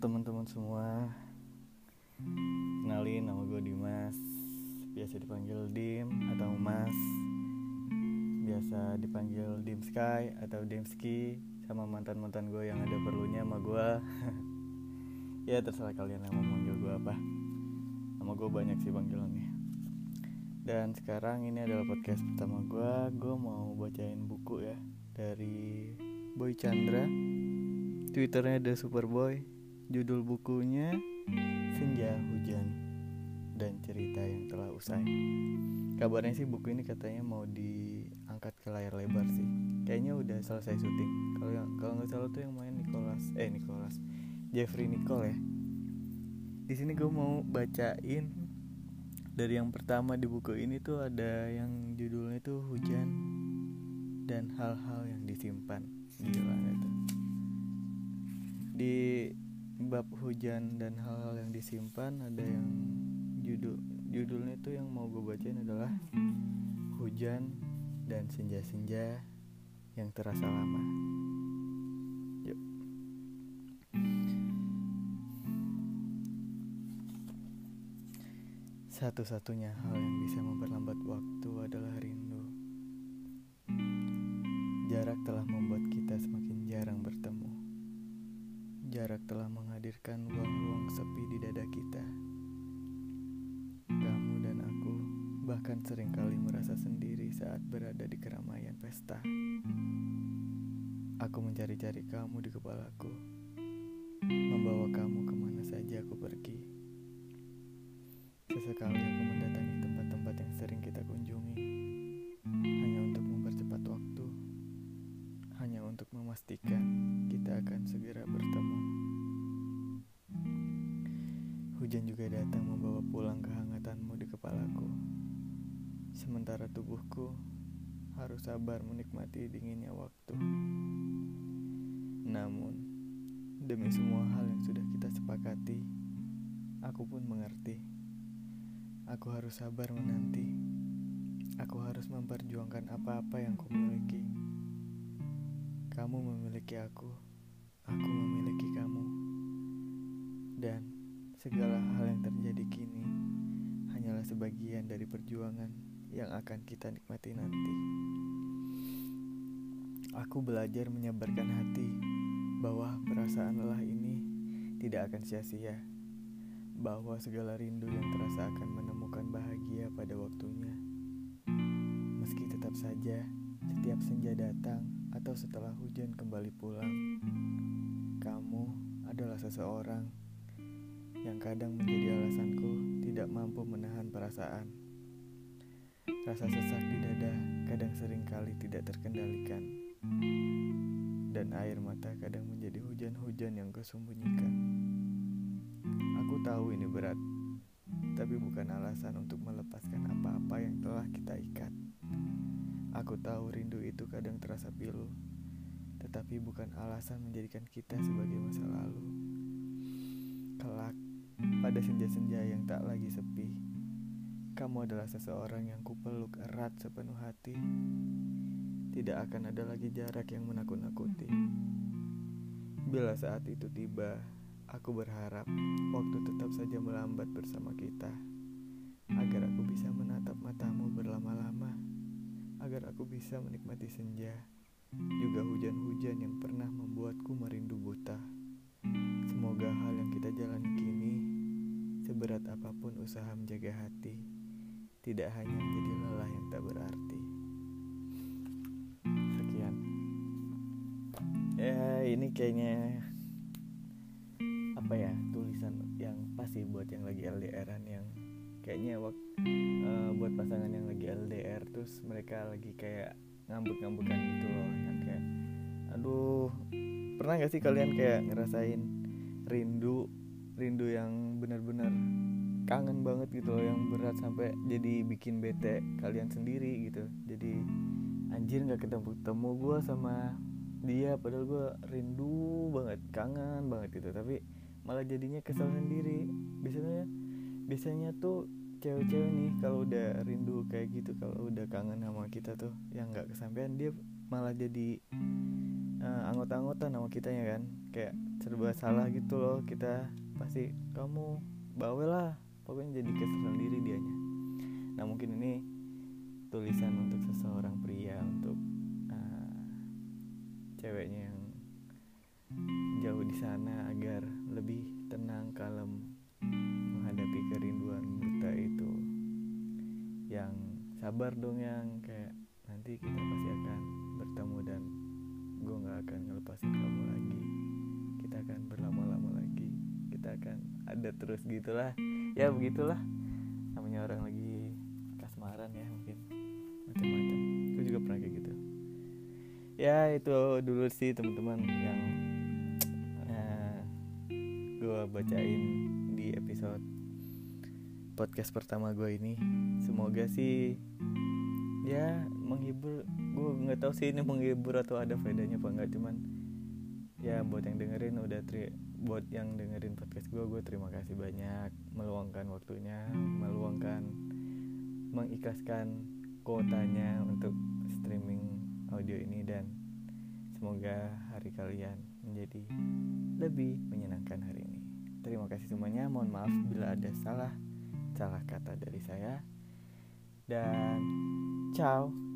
teman-teman semua, kenalin nama gue Dimas, biasa dipanggil Dim atau Mas, biasa dipanggil Dim Sky atau Dimski, sama mantan-mantan gue yang ada perlunya sama gue. Ya terserah kalian yang mau manggil gue apa. Nama gue banyak sih panggilannya. Dan sekarang ini adalah podcast pertama gue mau bacain buku ya, dari Boy Chandra, Twitternya The Superboy. Judul bukunya Senja Hujan dan Cerita yang Telah Usai. Kabarnya sih buku ini katanya mau diangkat ke layar lebar sih. Kayaknya udah selesai syuting. Kalau nggak salah tuh yang main Nicholas Jeffrey Nicole ya. Di sini gue mau bacain dari yang pertama di buku ini tuh ada yang judulnya tuh Hujan dan Hal-hal yang Disimpan. Gila gitu. Di bab hujan dan hal-hal yang disimpan ada yang judulnya tuh yang mau gue bacain adalah Hujan dan Senja-senja yang Terasa Lama. Yuk. Satu-satunya hal yang bisa memperlambat waktu adalah rindu. Jarak telah membuat kita semakin jarang bertemu. Jarak telah menghadirkan ruang-ruang sepi di dada kita. Kamu dan aku bahkan seringkali merasa sendiri saat berada di keramaian pesta. Aku mencari-cari kamu di kepalaku, membawa kamu kemana saja aku pergi. Sesekali aku mendatangi tempat-tempat yang sering kita kunjungi, hanya untuk mempercepat waktu, hanya untuk memastikan kita akan segera bertemu. Hujan juga datang membawa pulang kehangatanmu di kepalaku, sementara tubuhku harus sabar menikmati dinginnya waktu. Namun, demi semua hal yang sudah kita sepakati, aku pun mengerti. Aku harus sabar menanti. Aku harus memperjuangkan apa-apa yang kumiliki. Kamu memiliki aku memiliki kamu. Dan segala hal yang terjadi kini hanyalah sebagian dari perjuangan yang akan kita nikmati nanti. Aku belajar menyabarkan hati bahwa perasaan lelah ini tidak akan sia-sia, bahwa segala rindu yang terasa akan menemukan bahagia pada waktunya. Meski tetap saja setiap senja datang atau setelah hujan kembali pulang, kamu adalah seseorang yang kadang menjadi alasanku tidak mampu menahan perasaan. Rasa sesak di dada kadang seringkali tidak terkendalikan, dan air mata kadang menjadi hujan-hujan yang kusembunyikan. Aku tahu ini berat, tapi bukan alasan untuk melepaskan apa-apa yang telah kita ikat. Aku tahu rindu itu kadang terasa pilu, tetapi bukan alasan menjadikan kita sebagai masa lalu. Kelak, pada senja-senja yang tak lagi sepi, kamu adalah seseorang yang kupeluk erat sepenuh hati. Tidak akan ada lagi jarak yang menakut-nakuti. Bila saat itu tiba, aku berharap waktu tetap saja melambat bersama kita, agar aku bisa menatap matamu berlama-lama, agar aku bisa menikmati senja, juga hujan-hujan yang pernah membuatku merindu buta. Semoga hal yang kita jalani kini, seberat apapun usaha menjaga hati, tidak hanya menjadi lelah yang tak berarti. Sekian. Ya, ini kayaknya tulisan yang pas sih buat yang lagi LDRan, yang kayaknya buat pasangan yang lagi LDR terus mereka lagi kayak ngambek-ngambekan gitu loh, yang kayak aduh, pernah gak sih kalian kayak ngerasain rindu yang benar-benar kangen banget gitu loh, yang berat sampai jadi bikin bete kalian sendiri gitu. Jadi anjir, gak ketemu gue sama dia padahal gue rindu banget, kangen banget gitu, tapi malah jadinya kesel sendiri. Biasanya tuh cewek-cewek nih kalau udah rindu kayak gitu, kalau udah kangen sama kita tuh yang nggak kesampaian, dia malah jadi anggota-anggota nama kitanya kan, kayak serba salah gitu loh. Kita pasti kamu bawel lah, pokoknya jadi keserang diri dianya. Nah mungkin ini tulisan untuk seseorang pria, untuk ceweknya yang jauh di sana agar lebih tenang, kalem menghadapi kerinduan buta itu. Yang sabar dong, yang kayak nanti kita pasti akan bertemu dan gue gak akan ngelepasin kamu lagi. Kita akan berlama-lama lagi, kita akan ada terus gitulah. Ya begitulah, namanya orang lagi kasmaran ya, mungkin macam-macam. Gue juga pernah kayak gitu. Ya itu dulu sih teman-teman yang gue bacain di episode podcast pertama gue ini. Semoga sih ya menghibur. Gue nggak tahu sih ini menghibur atau ada faedahnya apa enggak, cuman ya buat yang dengerin buat yang dengerin podcast gue terima kasih banyak meluangkan waktunya, mengikhlaskan kuotanya untuk streaming audio ini, dan semoga hari kalian menjadi lebih menyenangkan hari ini. Terima kasih semuanya. Mohon maaf bila ada salah kata dari saya, dan ciao.